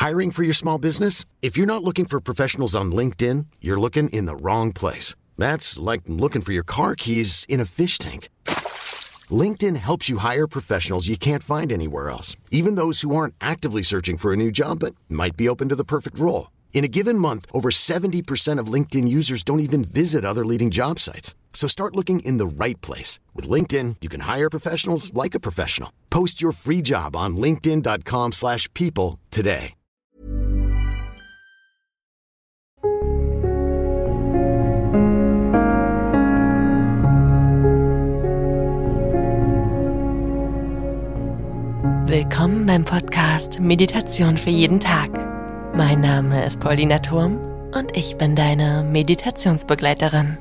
Hiring for your small business? If you're not looking for professionals on LinkedIn, you're looking in the wrong place. That's like looking for your car keys in a fish tank. LinkedIn helps you hire professionals you can't find anywhere else, even those who aren't actively searching for a new job but might be open to the perfect role. In a given month, over 70% of LinkedIn users don't even visit other leading job sites. So start looking in the right place. With LinkedIn, you can hire professionals like a professional. Post your free job on linkedin.com/people today. Willkommen beim Podcast Meditation für jeden Tag. Mein Name ist Paulina Thurm und ich bin deine Meditationsbegleiterin.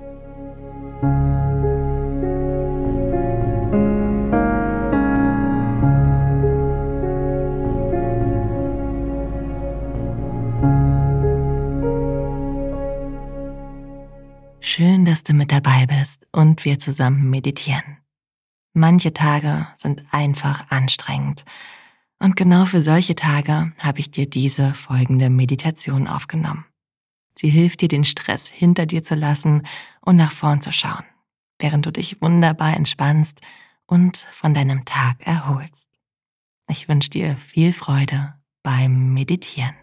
Schön, dass du mit dabei bist und wir zusammen meditieren. Manche Tage sind einfach anstrengend und genau für solche Tage habe ich dir diese folgende Meditation aufgenommen. Sie hilft dir, den Stress hinter dir zu lassen und nach vorn zu schauen, während du dich wunderbar entspannst und von deinem Tag erholst. Ich wünsche dir viel Freude beim Meditieren.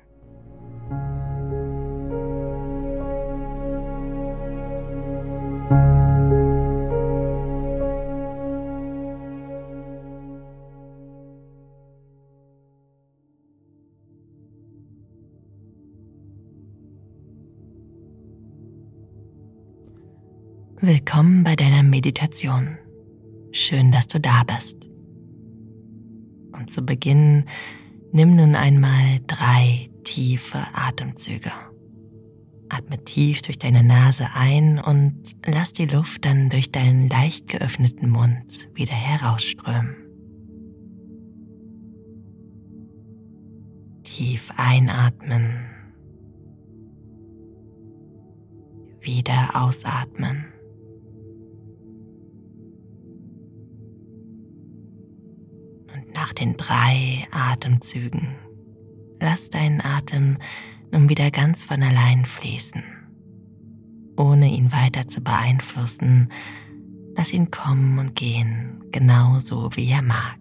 Willkommen bei deiner Meditation. Schön, dass du da bist. Und zu Beginn nimm nun einmal 3 tiefe Atemzüge. Atme tief durch deine Nase ein und lass die Luft dann durch deinen leicht geöffneten Mund wieder herausströmen. Tief einatmen. Wieder ausatmen. Nach den 3 Atemzügen lass deinen Atem nun wieder ganz von allein fließen. Ohne ihn weiter zu beeinflussen, lass ihn kommen und gehen, genauso wie er mag.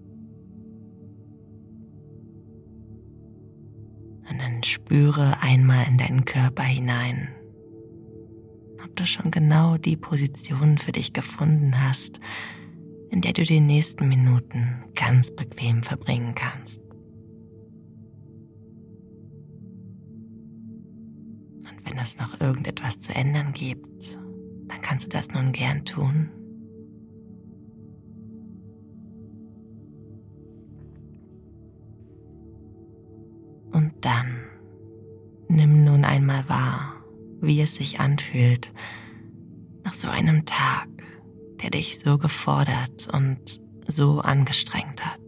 Und dann spüre einmal in deinen Körper hinein, ob du schon genau die Position für dich gefunden hast, in der du die nächsten Minuten ganz bequem verbringen kannst. Und wenn es noch irgendetwas zu ändern gibt, dann kannst du das nun gern tun. Und dann nimm nun einmal wahr, wie es sich anfühlt nach so einem Tag, der dich so gefordert und so angestrengt hat.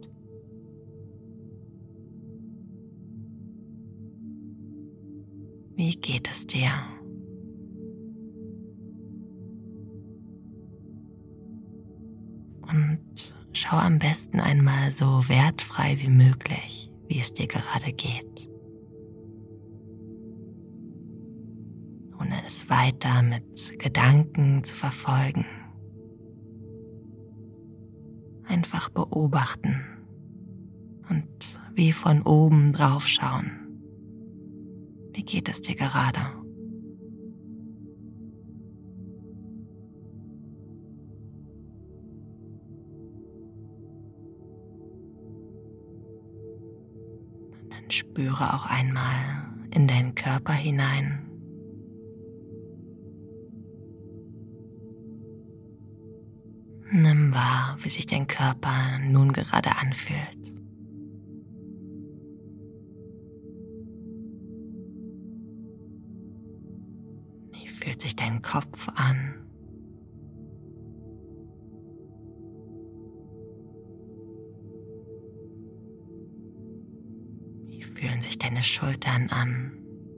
Wie geht es dir? Und schau am besten einmal so wertfrei wie möglich, wie es dir gerade geht. Ohne es weiter mit Gedanken zu verfolgen. Einfach beobachten und wie von oben drauf schauen. Wie geht es dir gerade? Und dann spüre auch einmal in deinen Körper hinein. Nimm wahr, wie sich dein Körper nun gerade anfühlt. Wie fühlt sich dein Kopf an? Wie fühlen sich deine Schultern an?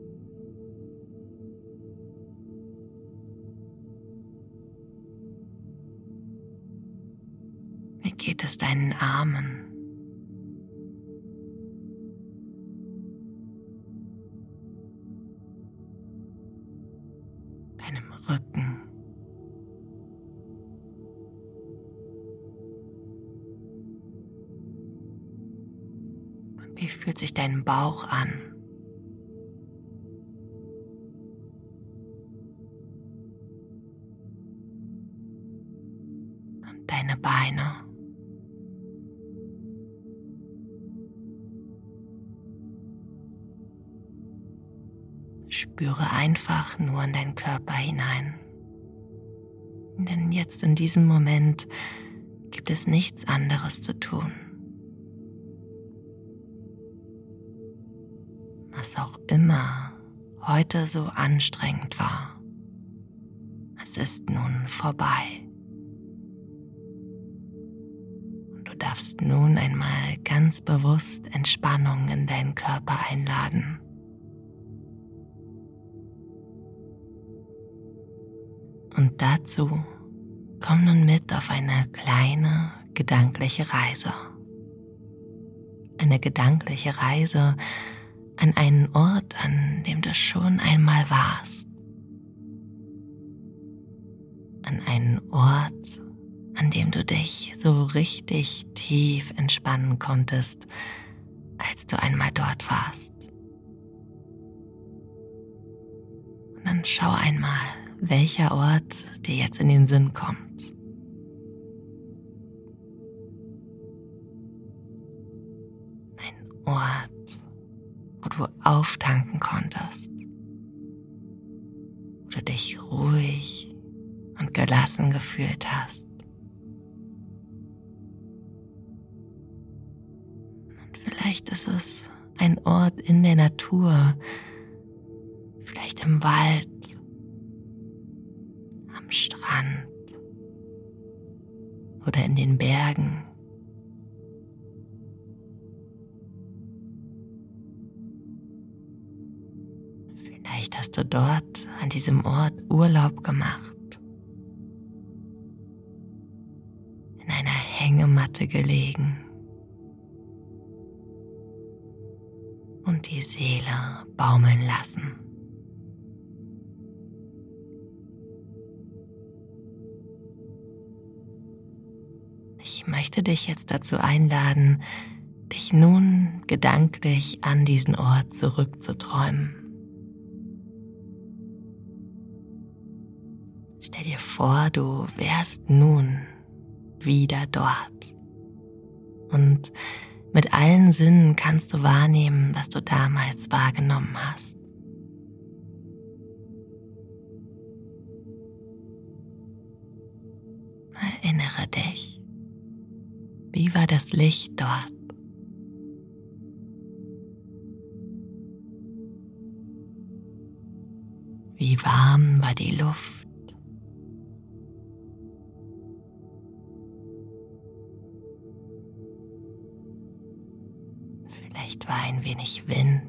Wie geht es deinen Armen? deinem Rücken. Und wie fühlt sich dein Bauch an? Und deine Beine. Spüre einfach nur in deinen Körper hinein. Denn jetzt in diesem Moment gibt es nichts anderes zu tun. Was auch immer heute so anstrengend war, es ist nun vorbei. Und du darfst nun einmal ganz bewusst Entspannung in deinen Körper einladen. Und dazu komm nun mit auf eine kleine gedankliche Reise. Eine gedankliche Reise an einen Ort, an dem du schon einmal warst. An einen Ort, an dem du dich so richtig tief entspannen konntest, als du einmal dort warst. Und dann schau einmal, welcher Ort dir jetzt in den Sinn kommt. Ein Ort, wo du auftanken konntest, wo du dich ruhig und gelassen gefühlt hast. Und vielleicht ist es ein Ort in der Natur, vielleicht im Wald, am Strand oder in den Bergen. Vielleicht hast du dort an diesem Ort Urlaub gemacht, in einer Hängematte gelegen und die Seele baumeln lassen. Ich möchte dich jetzt dazu einladen, dich nun gedanklich an diesen Ort zurückzuträumen. Stell dir vor, du wärst nun wieder dort. Und mit allen Sinnen kannst du wahrnehmen, was du damals wahrgenommen hast. Erinnere dich. Wie war das Licht dort? Wie warm war die Luft? Vielleicht war ein wenig Wind.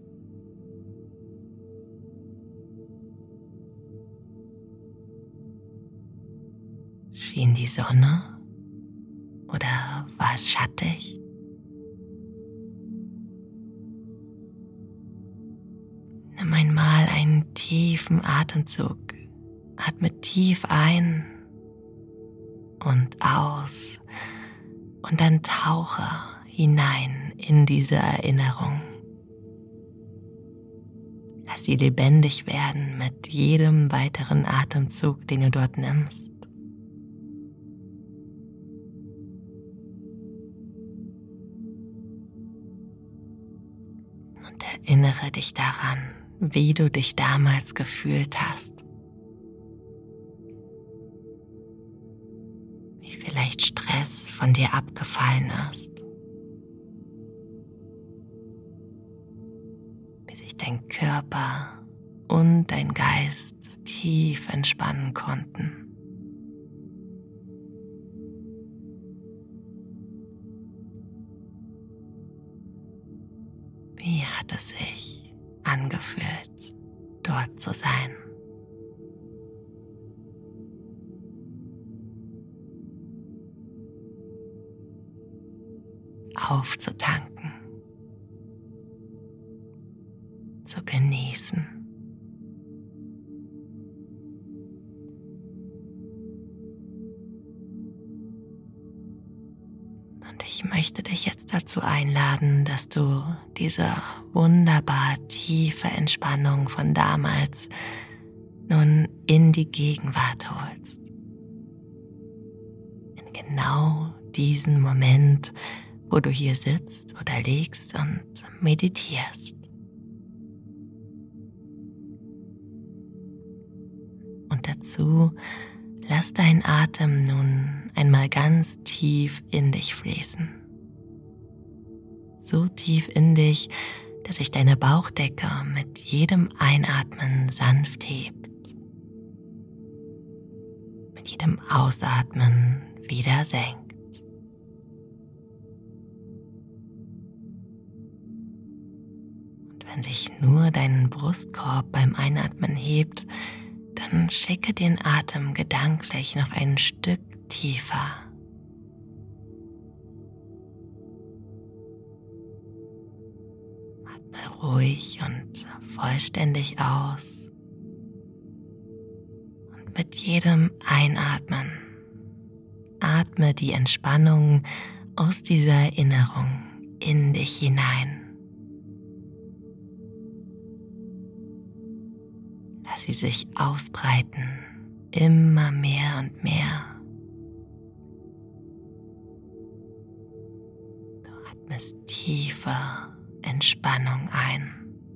Schien die Sonne? Oder war es schattig? Nimm einmal einen tiefen Atemzug. Atme tief ein und aus und dann tauche hinein in diese Erinnerung. Lass sie lebendig werden mit jedem weiteren Atemzug, den du dort nimmst. Und erinnere dich daran, wie du dich damals gefühlt hast. Wie vielleicht Stress von dir abgefallen ist. Wie sich dein Körper und dein Geist tief entspannen konnten. Wie hat es sich angefühlt, dort zu sein? Aufzutanken, zu genießen. möchte dich jetzt dazu einladen, dass du diese wunderbar tiefe Entspannung von damals nun in die Gegenwart holst. In genau diesen Moment, wo du hier sitzt oder liegst und meditierst. Und dazu lass deinen Atem nun einmal ganz tief in dich fließen. So tief in dich, dass sich deine Bauchdecke mit jedem Einatmen sanft hebt. Mit jedem Ausatmen wieder senkt. Und wenn sich nur dein Brustkorb beim Einatmen hebt, dann schicke den Atem gedanklich noch ein Stück tiefer. Atme ruhig und vollständig aus. Und mit jedem Einatmen atme die Entspannung aus dieser Erinnerung in dich hinein. Lass sie sich ausbreiten, immer mehr und mehr. Du atmest tiefe Entspannung ein.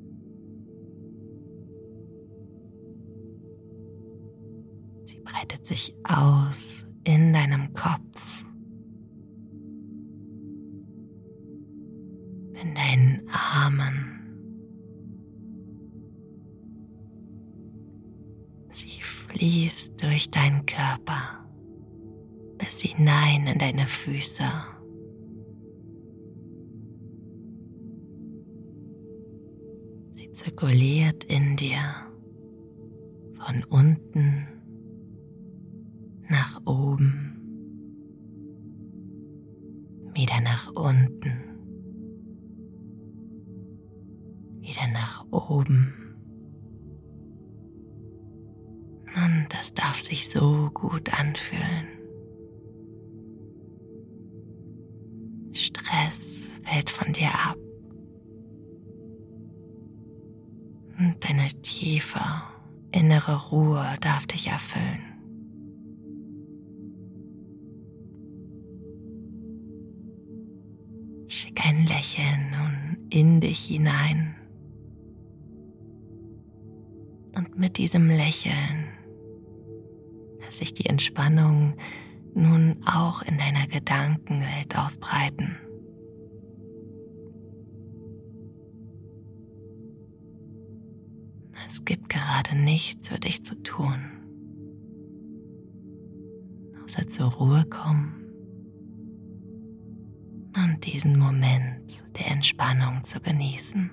Sie breitet sich aus in deinem Kopf, in deinen Armen. Sie fließt durch deinen Körper bis hinein in deine Füße. Sie zirkuliert in dir von unten nach oben, wieder nach unten, wieder nach oben. Und das darf sich so gut anfühlen. Stress fällt von dir ab. Und deine tiefe innere Ruhe darf dich erfüllen. Schick ein Lächeln nun in dich hinein. Und mit diesem Lächeln lass sich die Entspannung nun auch in deiner Gedankenwelt ausbreiten. Es gibt gerade nichts für dich zu tun, außer zur Ruhe kommen und diesen Moment der Entspannung zu genießen.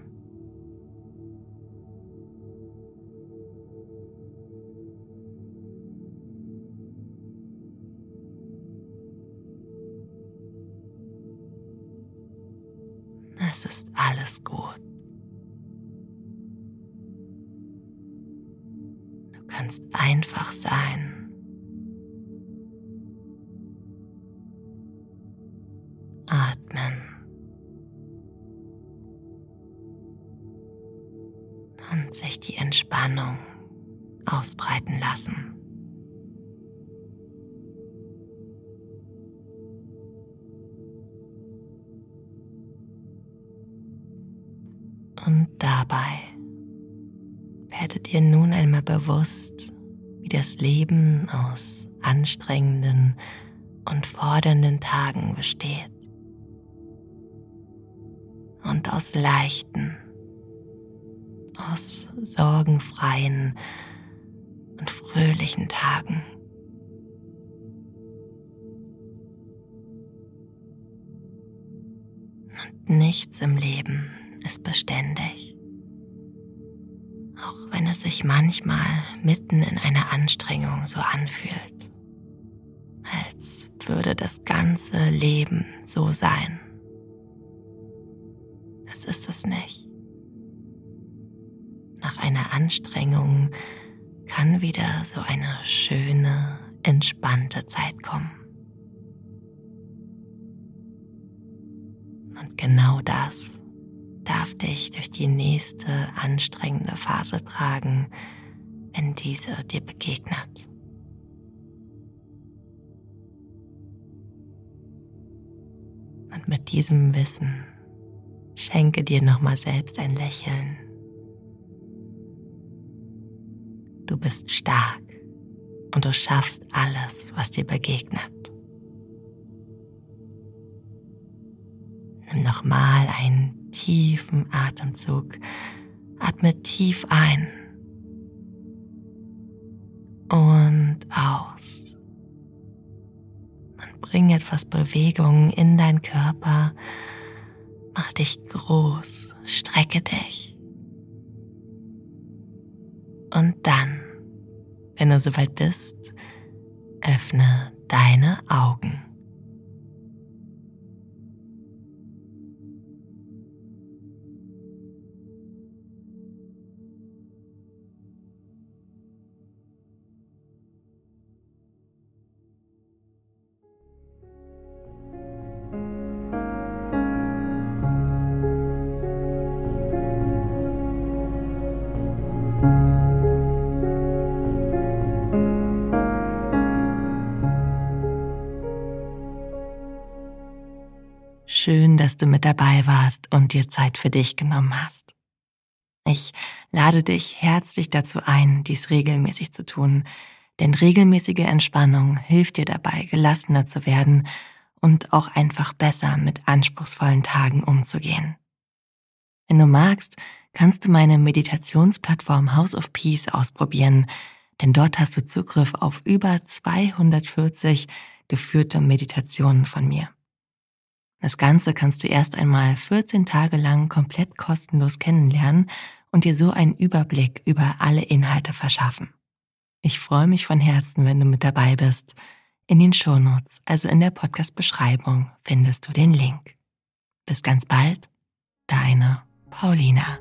Es ist alles gut. Du kannst einfach sein. Atmen. Und sich die Entspannung ausbreiten lassen. Und dabei werde dir nun einmal bewusst, wie das Leben aus anstrengenden und fordernden Tagen besteht und aus leichten, aus sorgenfreien und fröhlichen Tagen. Und nichts im Leben ist beständig, auch wenn es sich manchmal mitten in einer Anstrengung so anfühlt, als würde das ganze Leben so sein. Das ist es nicht. Nach einer Anstrengung kann wieder so eine schöne, entspannte Zeit kommen. Und genau das darf dich durch die nächste anstrengende Phase tragen, wenn diese dir begegnet. Und mit diesem Wissen schenke dir nochmal selbst ein Lächeln. Du bist stark und du schaffst alles, was dir begegnet. Nimm nochmal einen tiefen Atemzug. Atme tief ein und aus. Und bring etwas Bewegung in deinen Körper. Mach dich groß, strecke dich. Und dann, wenn du soweit bist, öffne deine Augen. Schön, dass du mit dabei warst und dir Zeit für dich genommen hast. Ich lade dich herzlich dazu ein, dies regelmäßig zu tun, denn regelmäßige Entspannung hilft dir dabei, gelassener zu werden und auch einfach besser mit anspruchsvollen Tagen umzugehen. Wenn du magst, kannst du meine Meditationsplattform House of Peace ausprobieren, denn dort hast du Zugriff auf über 240 geführte Meditationen von mir. Das Ganze kannst du erst einmal 14 Tage lang komplett kostenlos kennenlernen und dir so einen Überblick über alle Inhalte verschaffen. Ich freue mich von Herzen, wenn du mit dabei bist. In den Shownotes, also in der Podcast-Beschreibung, findest du den Link. Bis ganz bald, deine Paulina.